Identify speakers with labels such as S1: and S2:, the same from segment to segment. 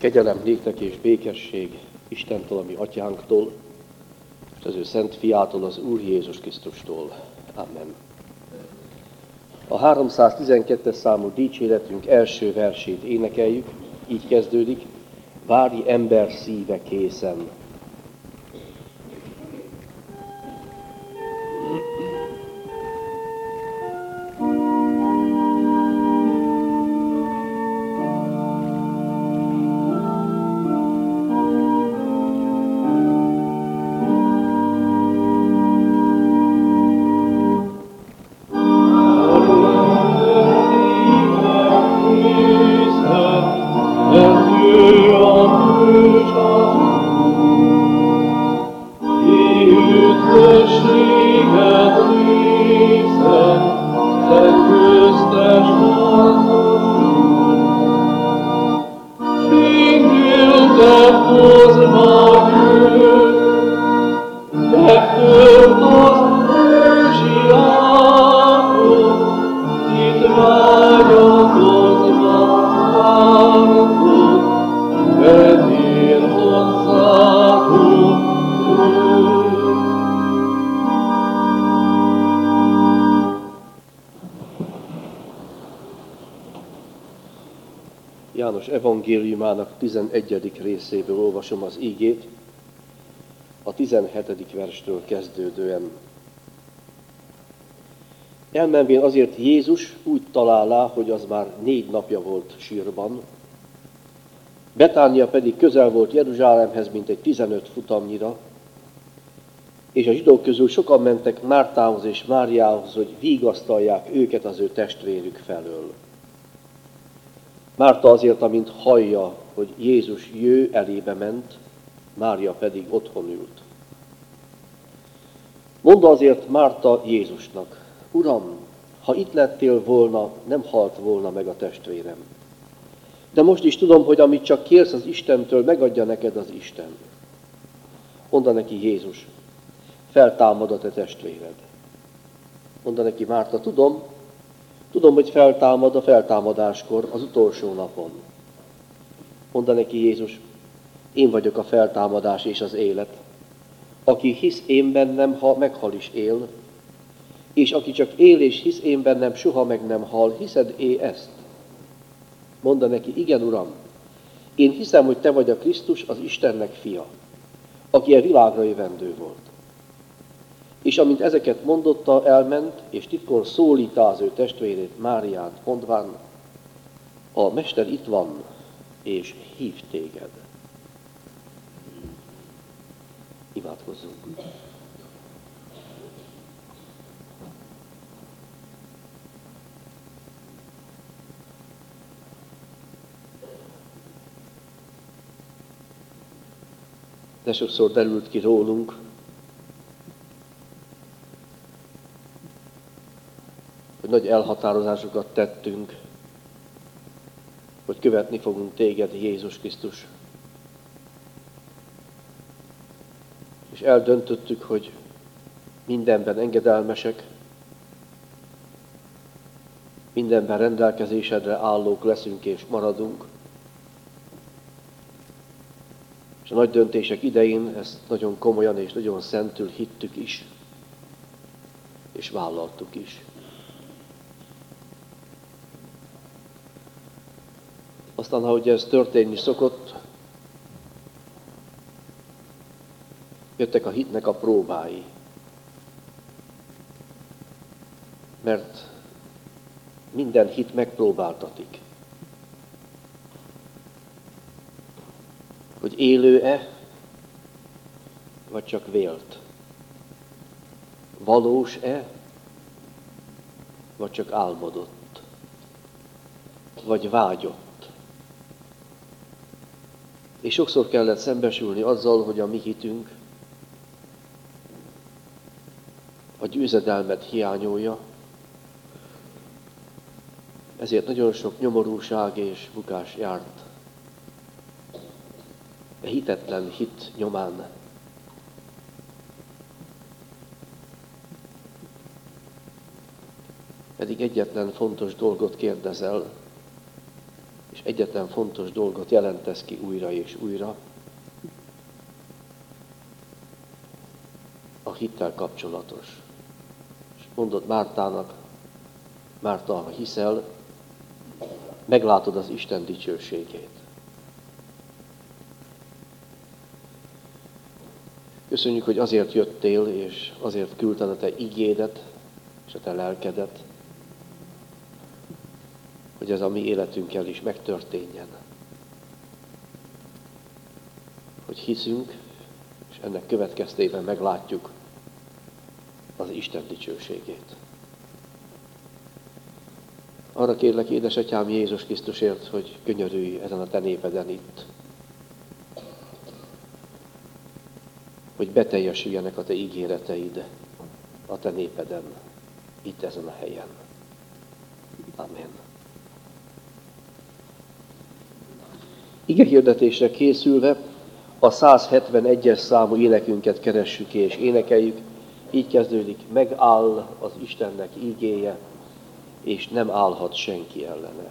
S1: Kegyelem néktek és békesség Istentől, a mi atyánktól, és az ő szent fiától, az Úr Jézus Krisztustól. Amen. A 312-es számú dicséretünk első versét énekeljük, így kezdődik: várj ember szíve készen. János evangéliumának 11. részéből olvasom az ígét, a 17. verstől kezdődően. Elmenvén azért Jézus úgy találá, hogy az már 4 napja volt sírban, Betánia pedig közel volt Jeruzsálemhez, mint egy 15 futamnyira, és a zsidók közül sokan mentek Mártához és Máriához, hogy vigasztalják őket az ő testvérük felől. Márta azért, amint hallja, hogy Jézus jő, elébe ment, Mária pedig otthon ült. Mondta azért Márta Jézusnak: Uram, ha itt lettél volna, nem halt volna meg a testvérem. De most is tudom, hogy amit csak kérsz az Istentől, megadja neked az Isten. Mondta neki Jézus: feltámad a te testvéred. Mondta neki Márta: tudom, hogy feltámad a feltámadáskor, az utolsó napon. Mondta neki Jézus: én vagyok a feltámadás és az élet. Aki hisz én bennem, ha meghal is él, és aki csak él és hisz én bennem, soha meg nem hal. Hiszed-é ezt? Mondta neki: igen, Uram, én hiszem, hogy te vagy a Krisztus, az Istennek fia, aki a világra jövendő volt. És amint ezeket mondotta, elment, és titkon szólítá az ő testvérét, Máriát, mondván: a Mester itt van, és hív téged. Imádkozzunk. De sokszor derült ki rólunk, hogy nagy elhatározásokat tettünk, hogy követni fogunk téged, Jézus Krisztus. És eldöntöttük, hogy mindenben engedelmesek, mindenben rendelkezésedre állók leszünk és maradunk. És a nagy döntések idején ezt nagyon komolyan és nagyon szentül hittük is, és vállaltuk is. Aztán, ahogy ez történni szokott, jöttek a hitnek a próbái. Mert minden hit megpróbáltatik. Hogy élő-e, vagy csak vélt. Valós-e, vagy csak álmodott. Vagy vágyott. És sokszor kellett szembesülni azzal, hogy a mi hitünk a győzedelmet hiányolja, ezért nagyon sok nyomorúság és bukás járt. A hitetlen hit nyomán. Pedig egyetlen fontos dolgot kérdezel, és egyetlen fontos dolgot jelentesz ki újra és újra. A hittel kapcsolatos. És mondod Mártának, Márta, ha hiszel, meglátod az Isten dicsőségét. Köszönjük, hogy azért jöttél, és azért küldted a te igédet, és a te lelkedet, hogy ez a mi életünkkel is megtörténjen. Hogy hiszünk, és ennek következtében meglátjuk az Isten dicsőségét. Arra kérlek, édesatyám Jézus Krisztusért, hogy könyörülj ezen a te népeden itt. Hogy beteljesüljenek a te ígéreteid a te népeden, itt ezen a helyen. Amen. Igehirdetésre készülve a 171-es számú énekünket keressük és énekeljük. Így kezdődik, megáll az Istennek ígéje, és nem állhat senki ellene.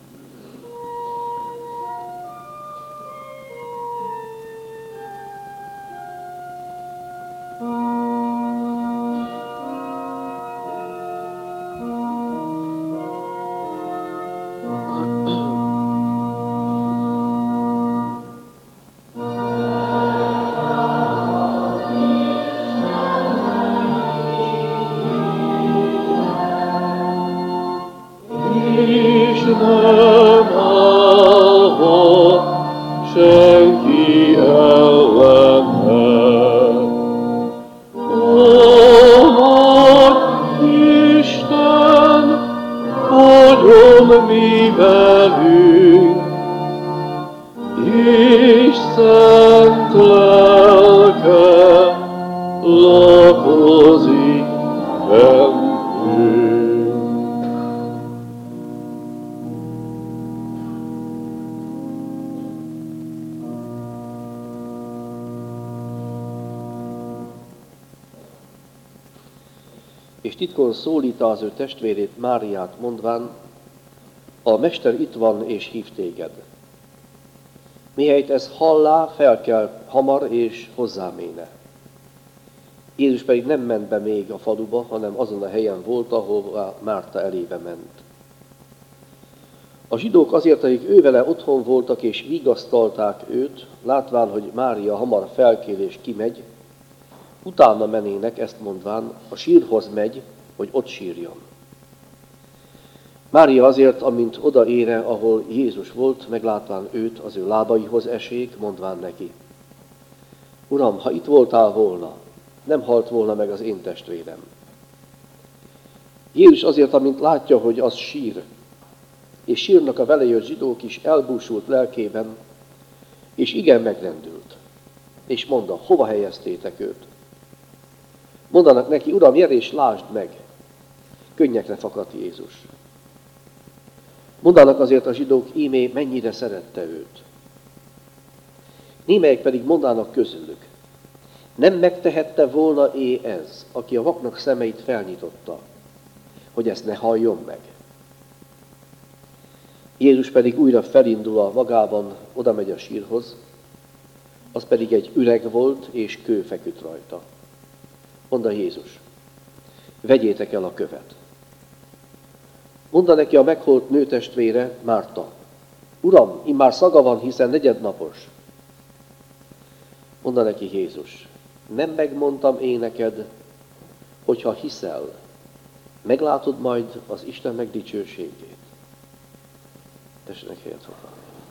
S1: És titkon szólítá az ő testvérét Máriát, mondván, a Mester itt van és hív téged. Mihelyt ez hallá, fel kell hamar és hozzáméne. Jézus pedig nem ment be még a faluba, hanem azon a helyen volt, ahol Márta elébe ment. A zsidók azért, akik ővele otthon voltak és vigasztalták őt, látván, hogy Mária hamar felkél és kimegy, utána menének, ezt mondván, a sírhoz megy, hogy ott sírjon. Mária azért, amint odaére, ahol Jézus volt, meglátván őt, az ő lábaihoz esék, mondván neki, Uram, ha itt voltál volna, nem halt volna meg az én testvérem. Jézus azért, amint látja, hogy az sír, és sírnak a vele jött zsidók is, elbúsult lelkében, és igen megrendült. És mondta, hova helyeztétek őt? Mondanak neki, Uram, gyere és lásd meg. Könnyekre fakadt Jézus. Mondanak azért a zsidók, íme mennyire szerette őt. Némelyek pedig mondanak közülük, nem megtehette volna ez, aki a vaknak szemeit felnyitotta, hogy ezt ne halljon meg. Jézus pedig újra felindul a magában, oda megy a sírhoz, az pedig egy üreg volt, és kő feküdt rajta. Mondta Jézus, vegyétek el a követ. Mondta neki a meghalt nőtestvére, Márta, Uram, immár szaga van, hiszen negyednapos. Mondta neki Jézus, nem megmondtam én neked, hogyha hiszel, meglátod majd az Istennek dicsőségét. Tessenek helyet foglalni.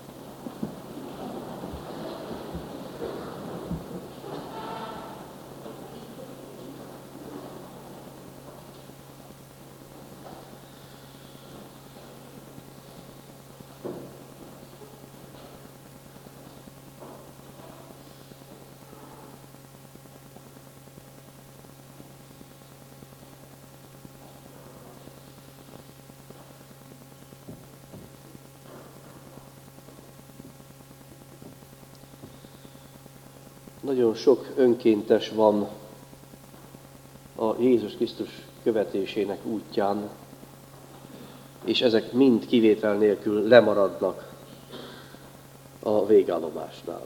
S1: Nagyon sok önkéntes van a Jézus Krisztus követésének útján, és ezek mind kivétel nélkül lemaradnak a végállomásnál.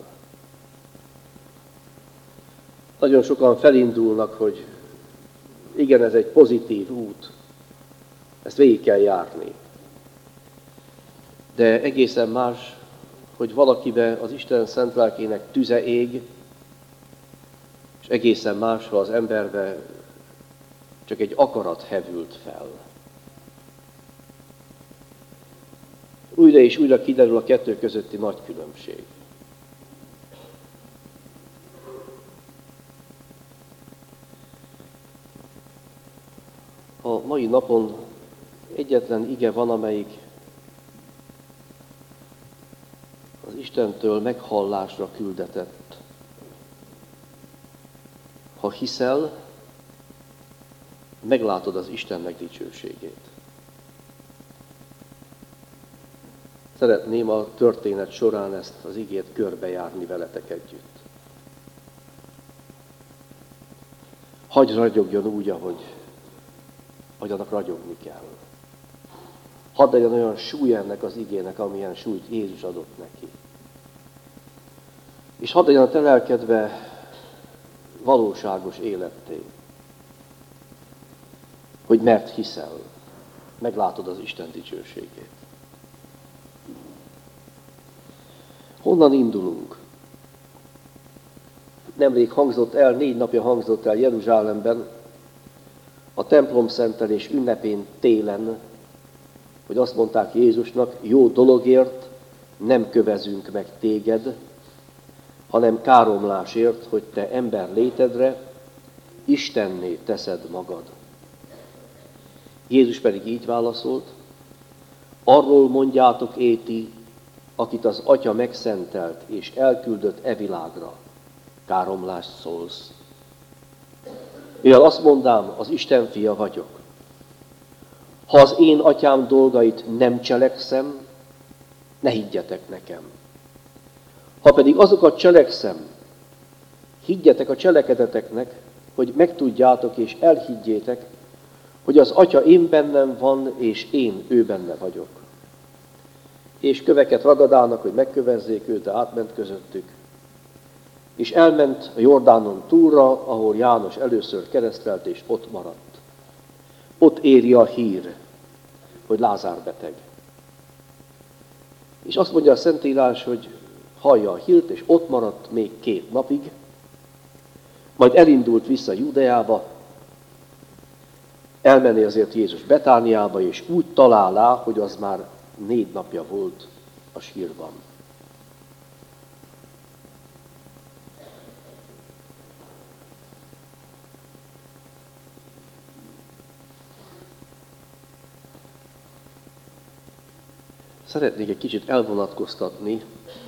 S1: Nagyon sokan felindulnak, hogy igen, ez egy pozitív út, ezt végig kell járni. De egészen más, hogy valakibe az Isten szent lelkének tüze ég, és egészen más, ha az emberbe csak egy akarat hevült fel. Újra és újra kiderül a kettő közötti nagy különbség. A mai napon egyetlen ige van, amelyik az Istentől meghallásra küldetett. Ha hiszel, meglátod az Istennek dicsőségét. Szeretném a történet során ezt az igét körbejárni veletek együtt. Hagy ragyogjon úgy, ahogy annak ragyogni kell. Hadd legyen olyan súly ennek az igének, amilyen súlyt Jézus adott neki. És hadd legyen a te lelkedbe valóságos életté. Hogy mert hiszel, meglátod az Isten dicsőségét. Honnan indulunk? Nemrég hangzott el, 4 napja hangzott el Jeruzsálemben, a templomszentelés ünnepén télen, hogy azt mondták Jézusnak, jó dologért nem kövezünk meg téged, hanem káromlásért, hogy te ember létedre Istenné teszed magad. Jézus pedig így válaszolt, arról mondjátok éti, akit az Atya megszentelt és elküldött e világra, káromlást szólsz. Mivel azt mondám, az Isten fia vagyok. Ha az én atyám dolgait nem cselekszem, ne higgyetek nekem. Ha pedig azokat cselekszem, higgyetek a cselekedeteknek, hogy megtudjátok és elhiggyétek, hogy az Atya én bennem van, és én ő benne vagyok. És köveket ragadának, hogy megkövezzék őt, de átment közöttük. És elment a Jordánon túlra, ahol János először keresztelt, és ott maradt. Ott éri a hír, hogy Lázár beteg. És azt mondja a Szentírás, hogy hallja a hírt, és ott maradt még 2 napig, majd elindult vissza Judeába, elmenni azért Jézus Betániába, és úgy találá, hogy az már 4 napja volt a sírban. Szeretnék egy kicsit elvonatkoztatni,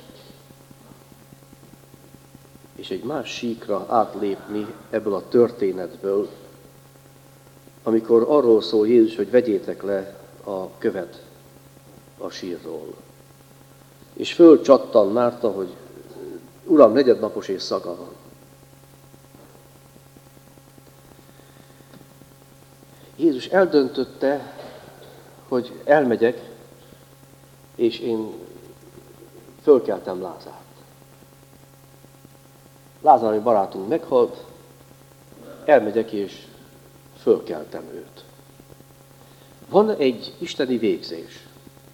S1: és egy más síkra átlépni ebből a történetből, amikor arról szól Jézus, hogy vegyétek le a követ a sírról. És fölcsattan Márta, hogy Uram, 4. napos és szaga van. Jézus eldöntötte, hogy elmegyek, és én fölkeltem Lázárt. Lázár, ami barátunk meghalt, elmegyek és fölkeltem őt. Van egy isteni végzés.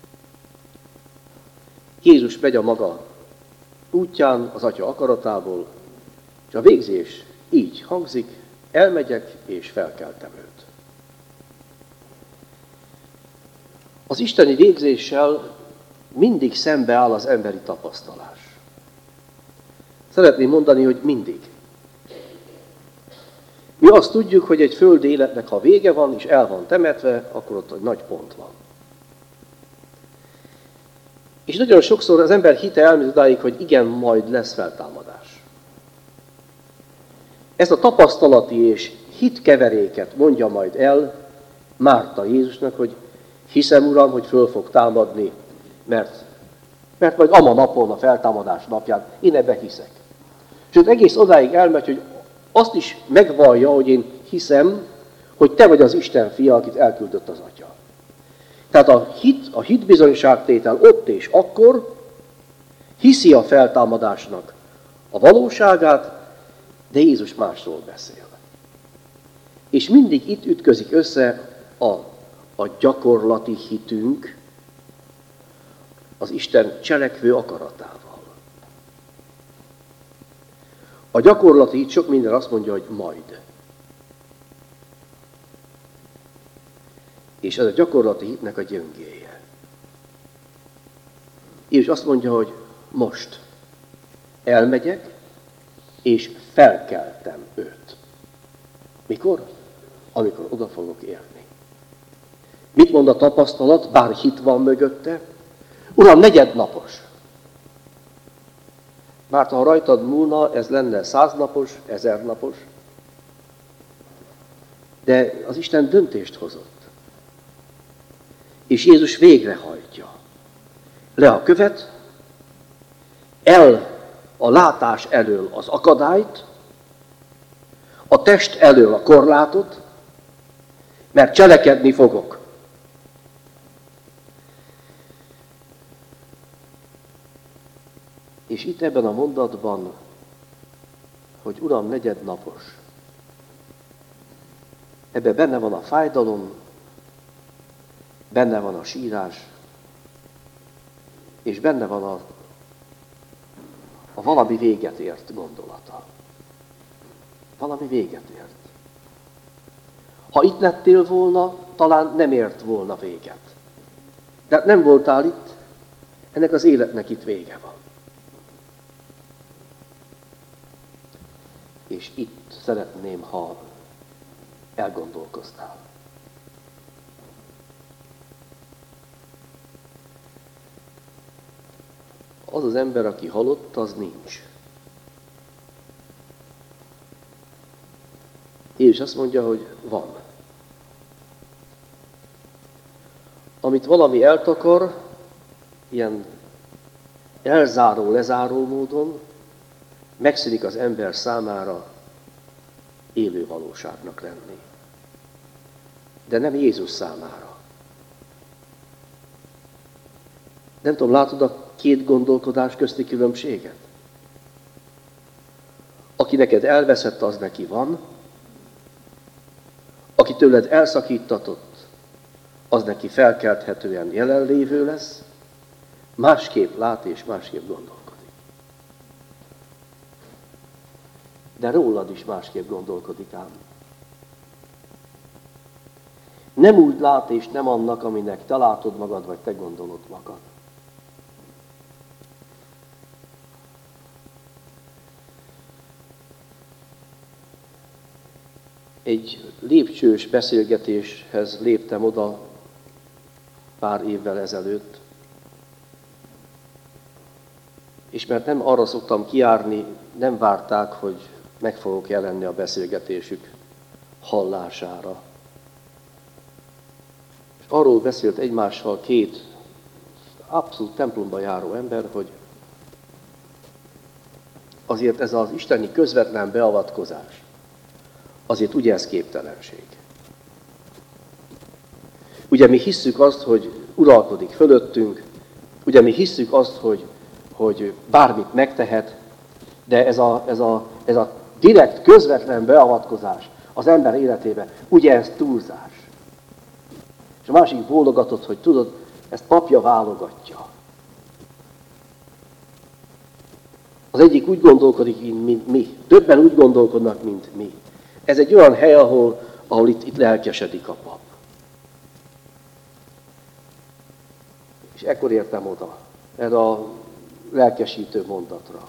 S1: Jézus megy a maga útján, az Atya akaratából, és a végzés így hangzik, elmegyek és felkeltem őt. Az isteni végzéssel mindig szembeáll az emberi tapasztalás. Szeretném mondani, hogy mindig. Mi azt tudjuk, hogy egy földi életnek, ha vége van, és el van temetve, akkor ott egy nagy pont van. És nagyon sokszor az ember hite elmegy odáig, hogy igen, majd lesz feltámadás. Ezt a tapasztalati és hitkeveréket mondja majd el Márta Jézusnak, hogy hiszem, Uram, hogy föl fog támadni, mert majd ama napon, a feltámadás napján én ebbe hiszek. Sőt, egész odáig elmegy, hogy azt is megvallja, hogy én hiszem, hogy te vagy az Isten fia, akit elküldött az Atya. Tehát a hitbizonyságtétel ott és akkor, hiszi a feltámadásnak a valóságát, de Jézus másról beszél. És mindig itt ütközik össze a gyakorlati hitünk az Isten cselekvő akaratával. A gyakorlati hit sok minden azt mondja, hogy majd. És ez a gyakorlati hitnek a gyöngéje. Jézus azt mondja, hogy most elmegyek, és felkeltem őt. Mikor? Amikor oda fogok érni. Mit mond a tapasztalat, bár hit van mögötte? Uram, negyednapos. Mert ha rajtad múlna, ez lenne 100 napos, 1000 napos. De az Isten döntést hozott. És Jézus végrehajtja. Le a követ, el a látás elől az akadályt, a test elől a korlátot, mert cselekedni fogok. És itt ebben a mondatban, hogy Uram, negyednapos, ebben benne van a fájdalom, benne van a sírás, és benne van a valami véget ért gondolata. Valami véget ért. Ha itt lettél volna, talán nem ért volna véget. De nem voltál itt, ennek az életnek itt vége van. És itt szeretném, ha elgondolkoznál. Az az ember, aki halott, az nincs. Jézus azt mondja, hogy van. Amit valami eltakar, ilyen elzáró, lezáró módon, megszűnik az ember számára élő valóságnak lenni. De nem Jézus számára. Nem tudom, látod a két gondolkodás közti különbséget? Aki neked elveszett, az neki van. Aki tőled elszakítatott, az neki felkelthetően jelenlévő lesz. Másképp lát és másképp gondolkodik. De rólad is másképp gondolkodik ám. Nem úgy lát és nem annak, aminek te látod magad, vagy te gondolod magad. Egy lépcsős beszélgetéshez léptem oda pár évvel ezelőtt, és mert nem arra szoktam kijárni, nem várták, hogy meg fogok jelenni a beszélgetésük hallására. És arról beszélt egymással két abszolút templomba járó ember, hogy azért ez az isteni közvetlen beavatkozás, azért ugye ez képtelenség. Ugye mi hisszük azt, hogy uralkodik fölöttünk, ugye mi hisszük azt, hogy bármit megtehet, de ez a direkt, közvetlen beavatkozás az ember életébe, ugye ez túlzás. És a másik bólogatott, hogy tudod, ezt papja válogatja. Az egyik úgy gondolkodik, mint mi. Többen úgy gondolkodnak, mint mi. Ez egy olyan hely, ahol itt lelkesedik a pap. És ekkor értem oda, erre a lelkesítő mondatra.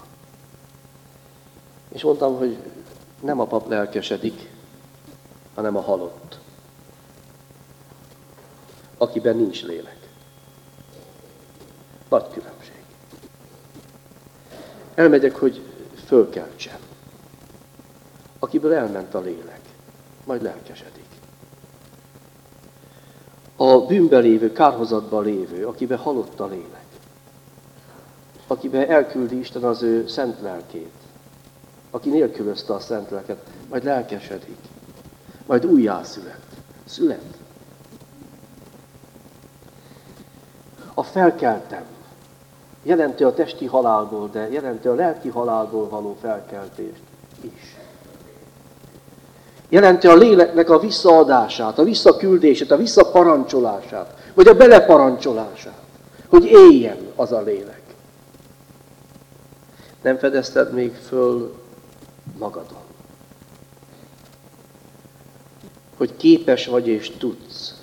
S1: És mondtam, hogy nem a pap lelkesedik, hanem a halott, akiben nincs lélek. Nagy különbség. Elmegyek, hogy fölkeltsem. Akiből elment a lélek, majd lelkesedik. A bűnben lévő, kárhozatban lévő, akiben halott a lélek, akiben elküldi Isten az ő szent lelkét, aki nélkülözte a szent lelket, majd lelkesedik, majd Jelenti a testi halálból, de jelenti a lelki halálból való felkeltést is. Jelenti a léleknek a visszaadását, a visszaküldését, a visszaparancsolását, vagy a beleparancsolását, hogy éljen az a lélek. Nem fedezted még föl magadon, hogy képes vagy és tudsz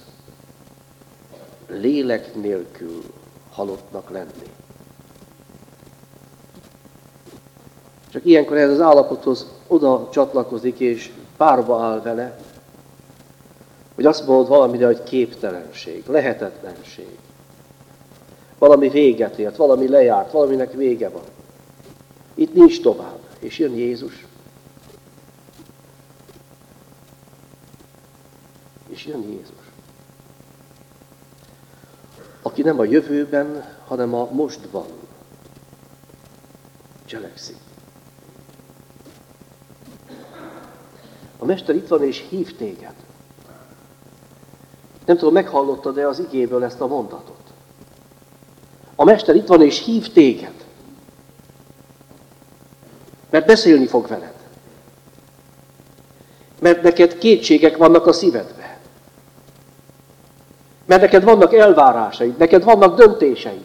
S1: lélek nélkül halottnak lenni. Csak ilyenkor ez az állapothoz oda csatlakozik és párba áll vele, hogy azt mondod valamire, hogy képtelenség, lehetetlenség. Valami véget ért, valami lejárt, valaminek vége van. Itt nincs tovább. És jön Jézus. És jön Jézus. Aki nem a jövőben, hanem a mostban cselekszik. A Mester itt van és hív téged. Nem tudom, meghallottad-e az igéből ezt a mondatot? A Mester itt van és hív téged. Mert beszélni fog veled. Mert neked kétségek vannak a szívedbe. Mert neked vannak elvárásaid, neked vannak döntéseid.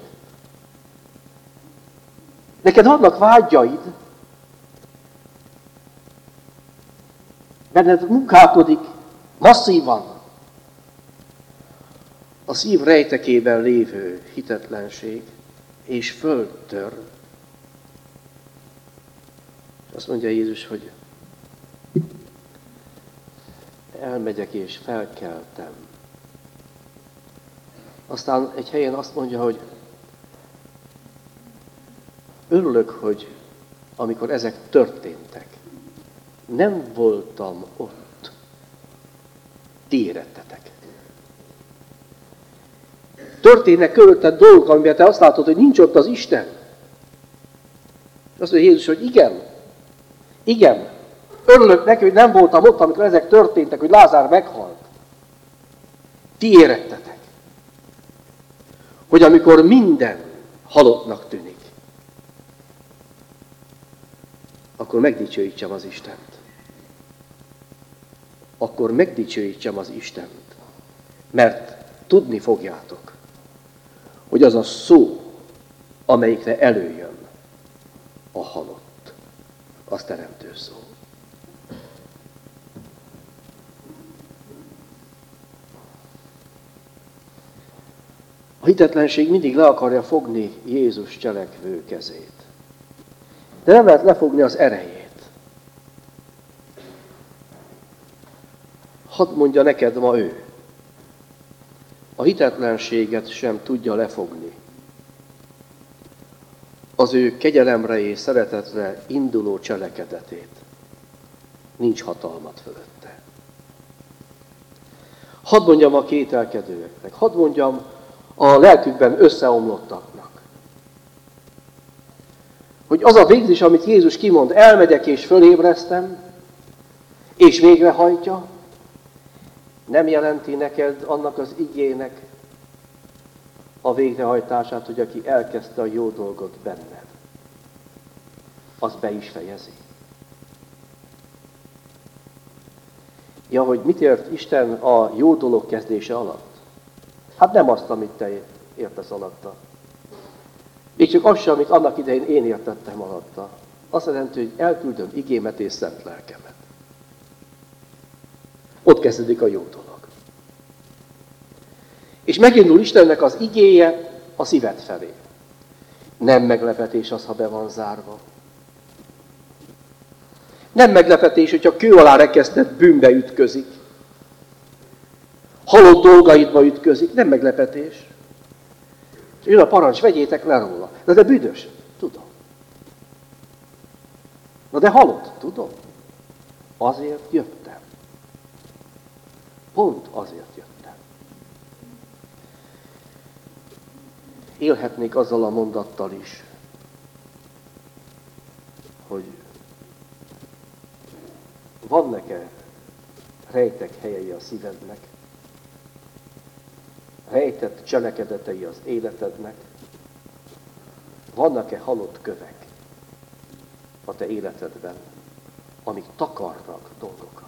S1: Neked vannak vágyaid. Benned munkálkodik masszívan a szív rejtekében lévő hitetlenség, és föltör. Azt mondja Jézus, hogy elmegyek és felkeltem. Aztán egy helyen azt mondja, hogy örülök, hogy amikor ezek történtek, nem voltam ott. Ti érettetek. Történnek körülötted dolgok, amiben te azt látod, hogy nincs ott az Isten. Azt mondja Jézus, hogy igen, örülök neki, hogy nem voltam ott, amikor ezek történtek, hogy Lázár meghalt. Ti érettetek. Hogy amikor minden halottnak tűnik, akkor megdicsőítsem az Istent. Akkor megdicsőítsem az Istent. Mert tudni fogjátok, hogy az a szó, amelyikre előjön a halott, az teremtő szó. A hitetlenség mindig le akarja fogni Jézus cselekvő kezét. De nem lehet lefogni az erejét. Hadd mondja neked ma ő. A hitetlenséget sem tudja lefogni. Az ő kegyelemre és szeretetre induló cselekedetét. Nincs hatalmat fölötte. Hadd mondjam a kételkedőeknek, hadd mondjam a lelkükben összeomlottaknak, hogy az a végzés, amit Jézus kimond, elmegyek és fölébresztem, és végrehajtja, nem jelenti neked annak az igének a végrehajtását, hogy aki elkezdte a jó dolgot benned, az be is fejezi. Ja, hogy mit ért Isten a jó dolog kezdése alatt? Hát nem azt, amit te értesz alatta. Még csak az sem, amit annak idején én értettem alatta. Azt jelenti, hogy elküldöm igémet és szent lelkemet. Ott kezdődik a jó dolog. És megindul Istennek az igéje a szíved felé. Nem meglepetés az, ha be van zárva. Nem meglepetés, hogyha kő alá rekesztett bűnbe ütközik. Halott dolgaidba ütközik. Nem meglepetés. Jön a parancs, vegyétek le róla. De büdös. Tudom. Na de halott. Tudom. Azért jöttem. Pont azért jöttem. Élhetnék azzal a mondattal is, hogy vannak-e rejtek helyei a szívednek, rejtett cselekedetei az életednek, Vannak-e halott kövek a te életedben, amik takarnak dolgokat?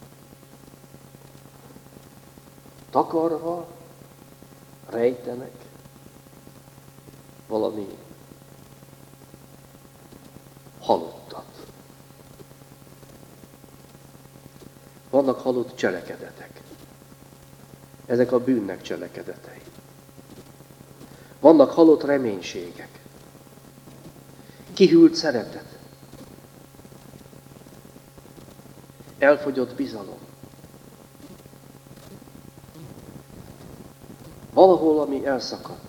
S1: Takarva rejtenek valami halottat. Vannak halott cselekedetek. Ezek a bűnnek cselekedetei. Vannak halott reménységek. Kihűlt szeretet. Elfogyott bizalom. Valahol, ami elszakadt.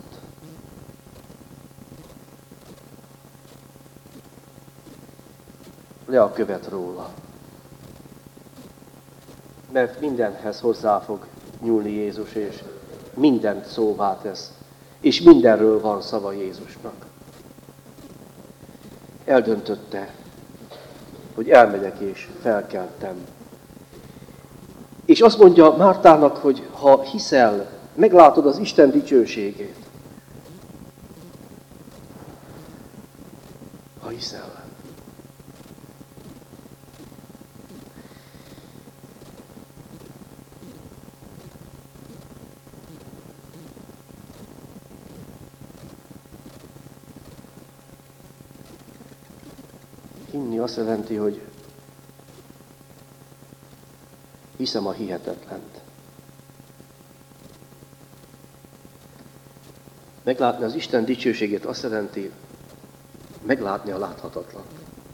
S1: Le a követ róla. Mert mindenhez hozzá fog nyúlni Jézus, és mindent szóvá tesz. És mindenről van szava Jézusnak. Eldöntötte, hogy elmegyek és felkeltem. És azt mondja Mártának, hogy ha hiszel, meglátod az Isten dicsőségét. Ha hiszel. Hinni azt jelenti, hogy hiszem a hihetetlent. Meglátni az Isten dicsőségét azt jelenti, meglátni a láthatatlant.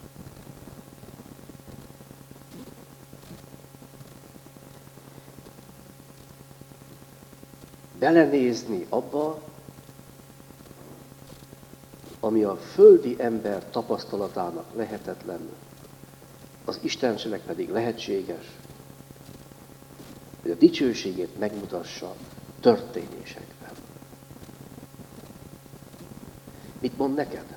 S1: Belenézni abba, ami a földi ember tapasztalatának lehetetlen, az Istenségnek pedig lehetséges, hogy a dicsőségét megmutassa történésekben. Mit mond neked?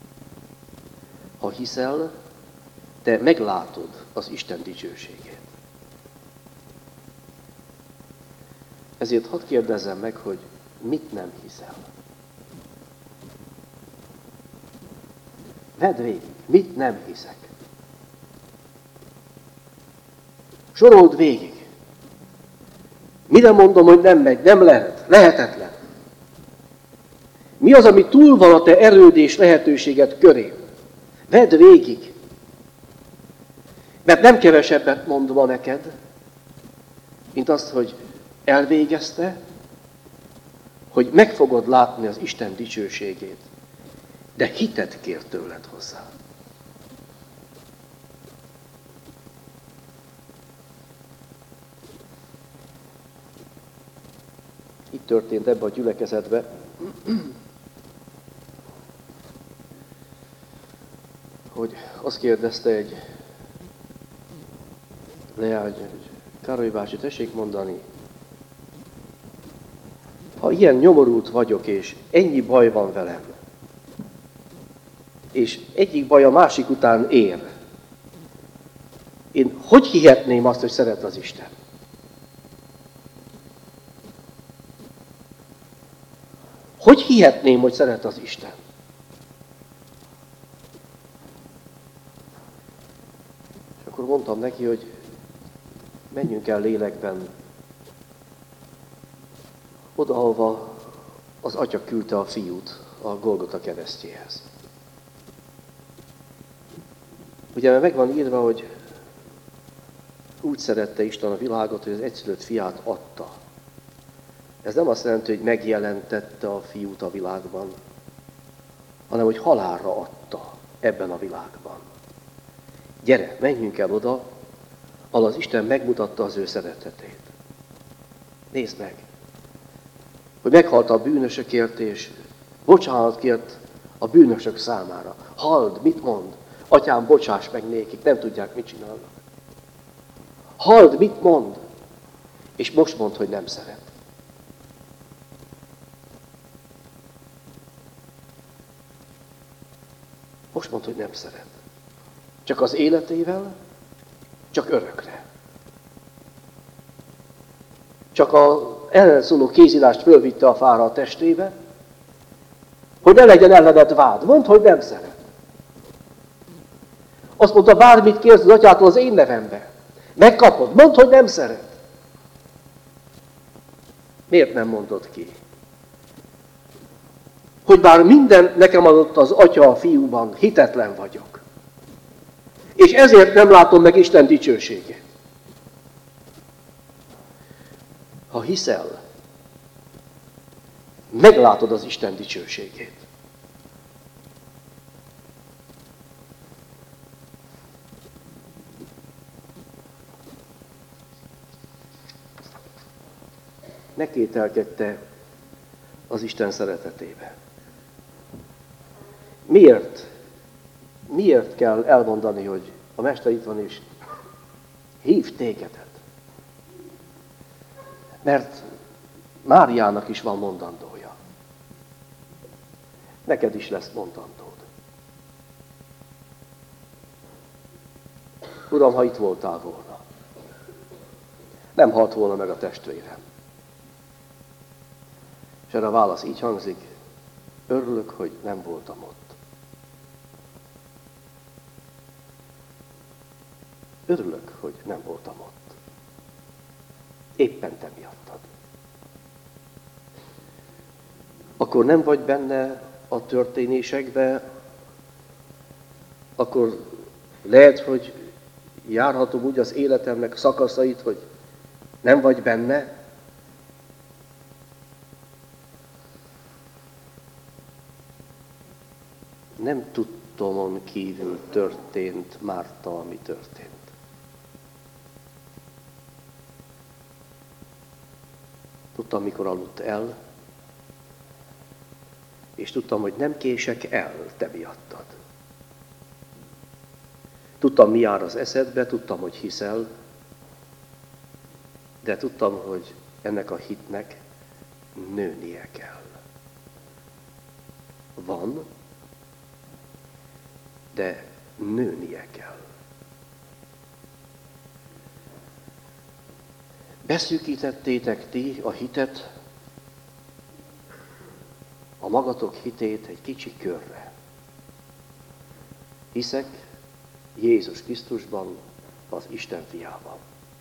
S1: Ha hiszel, te meglátod az Isten dicsőségét. Ezért hadd kérdezzem meg, hogy mit nem hiszel. Vedd végig, mit nem hiszek. Sorold végig. Mire mondom, hogy nem megy, nem lehet, lehetetlen. Mi az, ami túl van a te erőd és lehetőséged körén? Vedd végig. Mert nem kevesebbet mond ma neked, mint azt, hogy elvégezte, hogy meg fogod látni az Isten dicsőségét. De hitet kér tőled hozzá. Itt történt ebbe a gyülekezetbe, hogy azt kérdezte egy leány, hogy Károly bácsi, tessék mondani, ha ilyen nyomorult vagyok, és ennyi baj van velem, és egyik baj a másik után ér, én hogy hihetném azt, hogy szeret az Isten? Hogy hihetném, hogy szeret az Isten? És akkor mondtam neki, hogy menjünk el lélekben oda, ahova az Atya küldte a fiút a Golgota keresztjéhez. Ugye mert meg van írva, hogy úgy szerette Isten a világot, hogy az egyszülött fiát adta. Ez nem azt jelenti, hogy megjelentette a fiút a világban, hanem hogy halálra adta ebben a világban. Gyere, menjünk el oda, ahol az Isten megmutatta az ő szeretetét. Nézd meg, hogy meghalt a bűnösökért, és bocsánat kért a bűnösök számára. Halld, mit mond? Atyám, bocsáss meg nékik, nem tudják, mit csinálnak. Halld, mit mond? És most mond, hogy nem szeret. Most mond, hogy nem szeret. Csak az életével, csak örökre. Csak az ellenszóló kézírást fölvitte a fára a testébe, hogy ne legyen ellened vád. Mondd, hogy nem szeret. Azt mondta, bármit kérsz az atyától az én nevembe. Megkapod. Mondd, hogy nem szeret. Miért nem mondod ki? Hogy bár minden nekem adott az atya a fiúban, hitetlen vagyok. És ezért nem látom meg Isten dicsőségét. Ha hiszel, meglátod az Isten dicsőségét. Ne kételkedj te az Isten szeretetébe. Miért? Miért kell elmondani, hogy a Mester itt van és hív tégedet? Mert Máriának is van mondandója. Neked is lesz mondandód. Uram, ha itt voltál volna, nem halt volna meg a testvérem. És erre a válasz így hangzik, örülök, hogy nem voltam ott. Örülök, hogy nem voltam ott. Éppen te miattad. Akkor nem vagy benne a történésekbe, akkor lehet, hogy járhatom úgy az életemnek szakaszait, hogy nem vagy benne. Nem tudtomon kívül történt Márta, ami történt. Tudtam, mikor aludt el, és tudtam, hogy nem kések el te miattad. Tudtam, mi jár az eszedbe, tudtam, hogy hiszel, de tudtam, hogy ennek a hitnek nőnie kell. Van, de nőnie kell. Beszűkítettétek ti a hitet, a magatok hitét egy kicsi körre. Hiszek Jézus Krisztusban, az Isten fiában.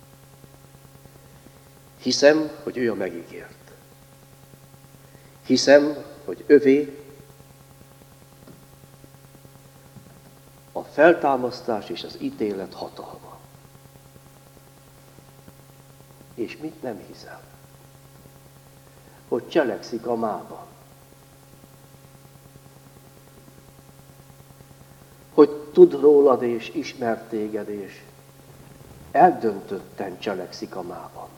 S1: Hiszem, hogy ő a megígért. Hiszem, hogy övé a feltámasztás és az ítélet hatalma. És mit nem hiszel? Hogy cselekszik a mában. Hogy tud rólad és ismer téged, és eldöntötten cselekszik a mában.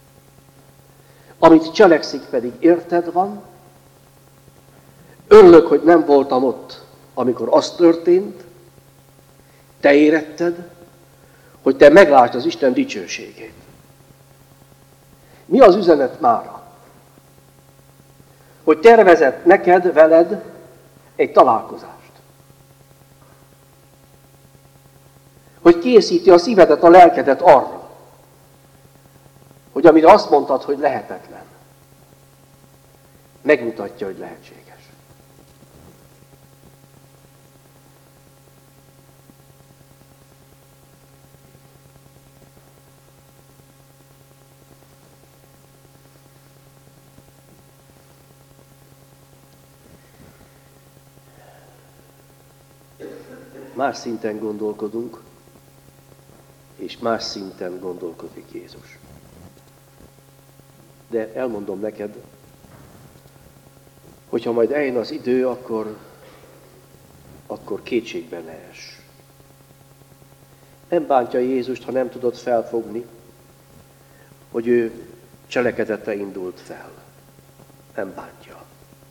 S1: Amit cselekszik pedig érted van, örülök, hogy nem voltam ott, amikor az történt, te éretted, hogy te meglásd az Isten dicsőségét. Mi az üzenet mára? Hogy tervezett neked, veled egy találkozást. Hogy készíti a szívedet, a lelkedet arra, hogy amire azt mondtad, hogy lehetetlen, megmutatja, hogy lehetséges. Más szinten gondolkodunk, és más szinten gondolkodik Jézus. De elmondom neked, hogyha majd eljön az idő, akkor kétségbe ne ess. Nem bántja Jézust, ha nem tudod felfogni, hogy ő cselekedete indult fel. Nem bántja.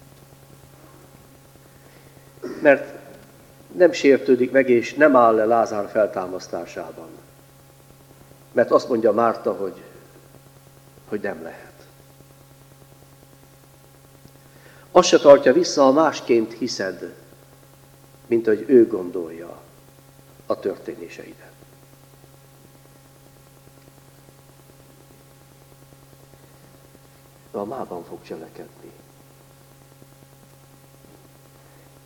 S1: Mert nem sértődik meg, és nem áll le Lázár feltámasztásában. Mert azt mondja Márta, hogy nem lehet. Azt se tartja vissza, ha másként hiszed, mint hogy ő gondolja a történéseidet. De a mában fog cselekedni.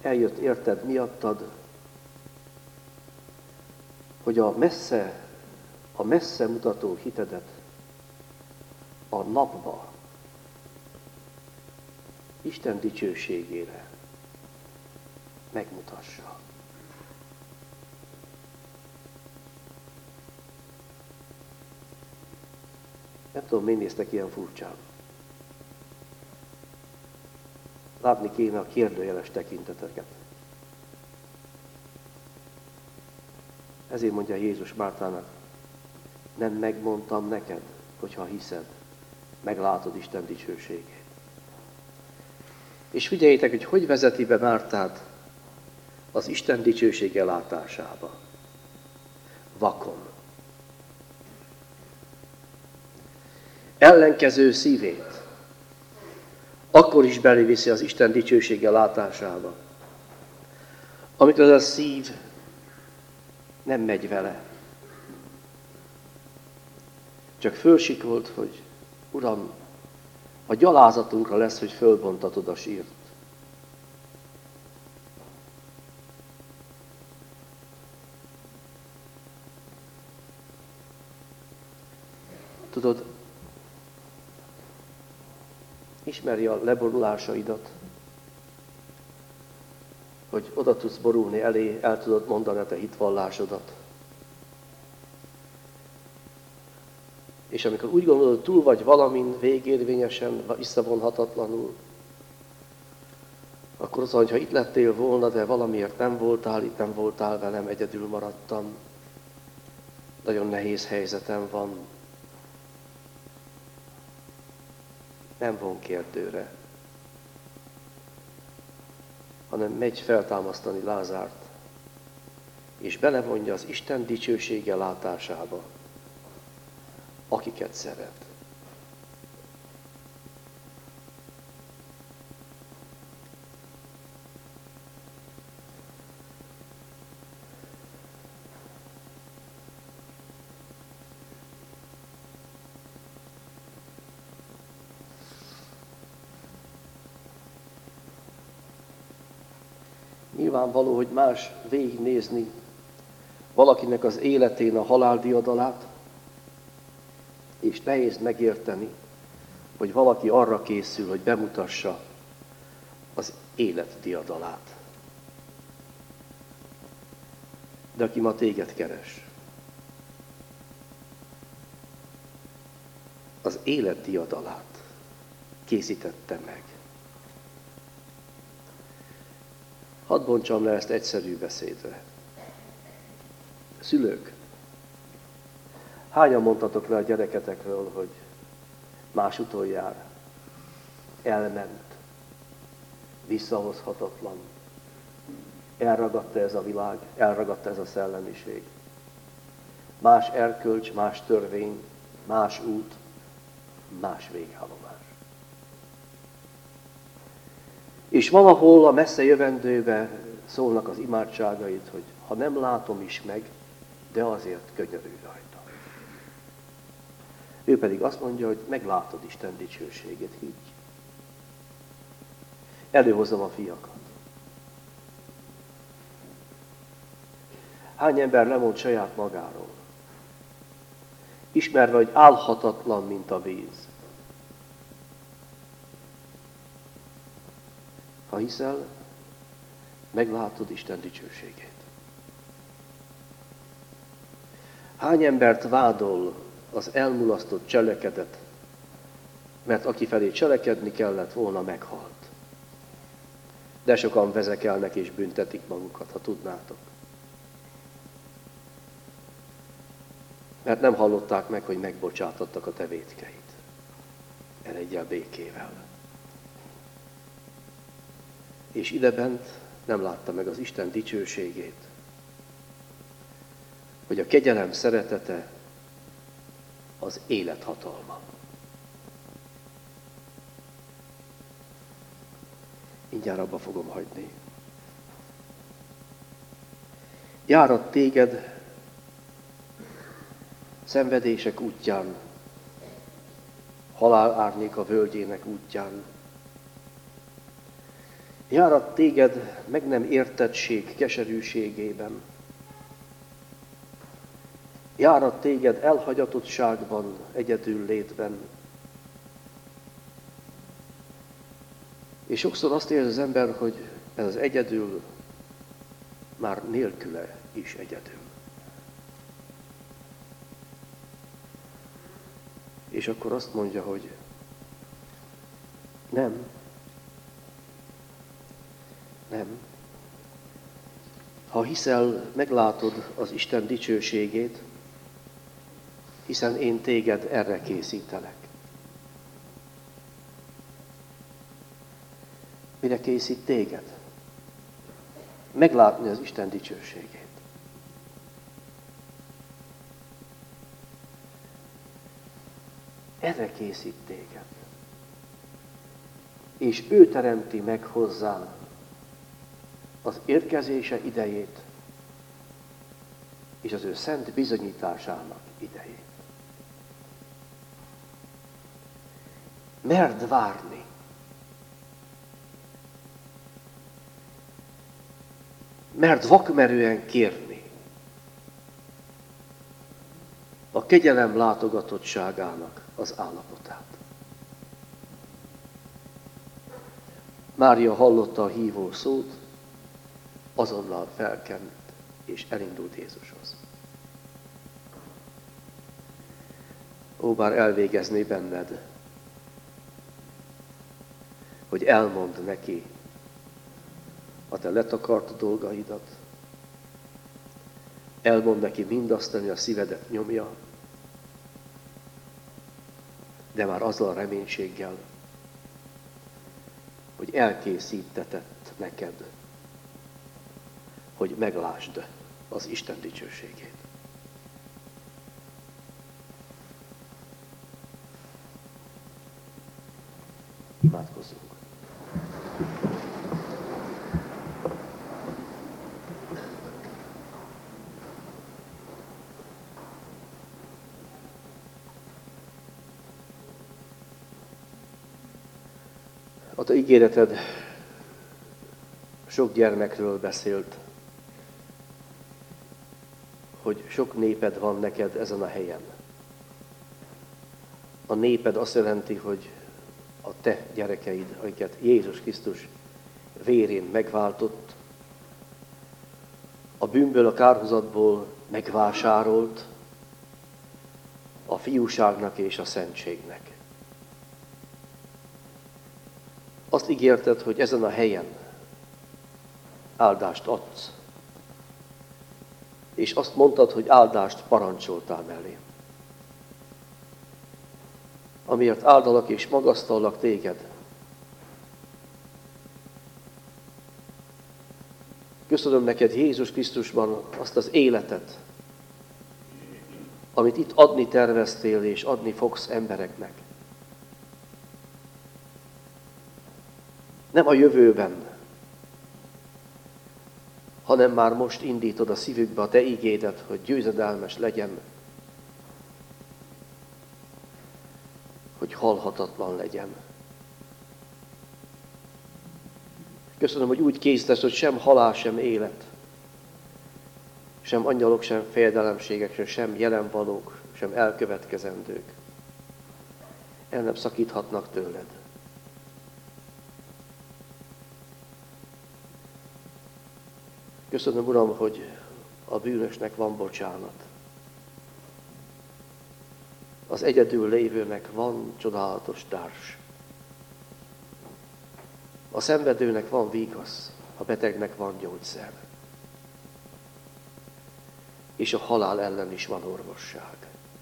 S1: eljött érted miattad, hogy a messze mutató hitedet a napba, Isten dicsőségére megmutassa. Nem tudom, miért néztek ilyen furcsán. Látni kéne a kérdőjeles tekinteteket. Ezért mondja Jézus Mártának, nem megmondtam neked, hogyha hiszed, meglátod Isten dicsőségét. És figyeljétek, hogy vezeti be Mártát az Isten dicsősége látásába. Vakon. Ellenkező szívét akkor is beléviszi az Isten dicsősége látásába, amikor az a szív nem megy vele. Csak fölsikolt, hogy Uram, a gyalázatunkra lesz, hogy fölbontatod a sírt. Tudod, ismeri a leborulásaidat, hogy oda tudsz borulni elé, el tudod mondani a te hitvallásodat. És amikor úgy gondolod, hogy túl vagy valamin, végérvényesen, visszavonhatatlanul, akkor az, hogyha itt lettél volna, de valamiért nem voltál, itt nem voltál velem, egyedül maradtam. Nagyon nehéz helyzetem van. Nem von kérdőre, hanem megy feltámasztani Lázárt, és belevonja az Isten dicsősége látásába, akiket szeret. Nyilvánvaló, hogy más végignézni valakinek az életén a halál diadalát, és nehéz megérteni, hogy valaki arra készül, hogy bemutassa az élet diadalát. De aki ma téged keres, az élet diadalát készítette meg. Hadd bontsam le ezt egyszerű beszédre. Szülők, hányan mondtatok le a gyereketekről, hogy másúton jár, elment, visszahozhatatlan, elragadta ez a világ, elragadta ez a szellemiség. Más erkölcs, más törvény, más út, más végállomás. És valahol a messze jövendőbe szólnak az imádságait, hogy ha nem látom is meg, de azért könyörülj rajta. Ő pedig azt mondja, hogy meglátod Isten dicsőségét, higgy. Előhozom a fiakat. Hány ember lemond saját magáról, ismerve, hogy állhatatlan, mint a víz. Ha hiszel, meglátod Isten dicsőségét. Hány embert vádol az elmulasztott cselekedet, mert akifelé cselekedni kellett volna, meghalt. De sokan vezekelnek és büntetik magukat, ha tudnátok. Mert nem hallották meg, hogy megbocsátottak a te vétkeit. Eredjél békével. És idebent nem látta meg az Isten dicsőségét, hogy a kegyelem szeretete az élet hatalma. Mindjárt abba fogom hagyni. Járat téged szenvedések útján, halál árnyéka völgyének útján, Járat téged meg nem értettség keserűségében. Járat téged elhagyatottságban, egyedül létben. És sokszor azt érzi az ember, hogy ez az egyedül már nélküle is egyedül. És akkor azt mondja, hogy nem. Ha hiszel, meglátod az Isten dicsőségét, hiszen én téged erre készítelek. Mire készít téged? Meglátni az Isten dicsőségét. Erre készít téged. És ő teremti meg hozzá az érkezése idejét, és az ő szent bizonyításának idejét. Merd várni. Merd vakmerően kérni a kegyelem látogatottságának az állapotát. Mária hallotta a hívó szót, azonnal felkent és elindult Jézushoz. Ó, bár elvégezné benned, hogy elmondd neki a te letakart dolgaidat, elmondd neki mindazt, ami a szívedet nyomja, de már azzal a reménységgel, hogy elkészítetett neked, hogy meglásd az Isten dicsőségét. Imádkozzunk. A te ígéreted sok gyermekről beszélt, hogy sok néped van neked ezen a helyen. A néped azt jelenti, hogy a te gyerekeid, akiket Jézus Krisztus vérén megváltott, a bűnből, a kárhozatból megvásárolt, a fiúságnak és a szentségnek. Azt ígérted, hogy ezen a helyen áldást adsz. És azt mondtad, hogy áldást parancsoltál mellé. Amiért áldalak és magasztallak téged. Köszönöm neked Jézus Krisztusban azt az életet, amit itt adni terveztél és adni fogsz embereknek. Nem a jövőben, hanem már most indítod a szívükbe a te igédet, hogy győzedelmes legyen, hogy halhatatlan legyen. Köszönöm, hogy úgy készítesz, hogy sem halál, sem élet, sem angyalok, sem fejedelemségek, sem jelenvalók, sem elkövetkezendők el nem szakíthatnak tőled. Köszönöm, Uram, hogy a bűnösnek van bocsánat. Az egyedül lévőnek van csodálatos társ. A szenvedőnek van vigasz, a betegnek van gyógyszer. És a halál ellen is van orvosság.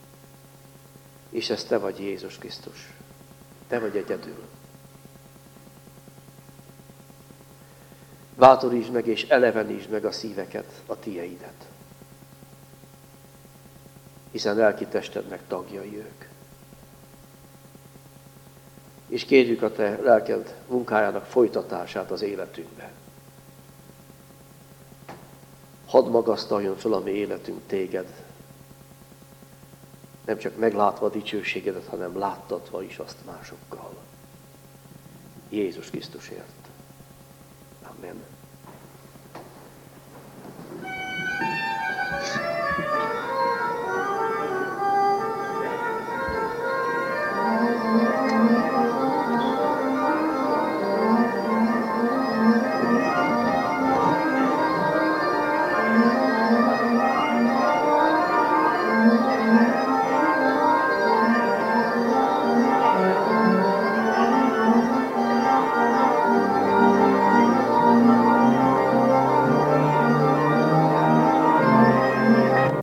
S1: És ez te vagy Jézus Krisztus. Te vagy egyedül. Bátorítsd meg és elevenítsd meg a szíveket, a tieidet. Hiszen lelki testednek tagjai ők. És kérjük a te lelked munkájának folytatását az életünkben. Hadd magasztaljon fel a mi életünk téged. Nem csak meglátva a dicsőségedet, hanem láttatva is azt másokkal. Jézus Krisztusért. Amen.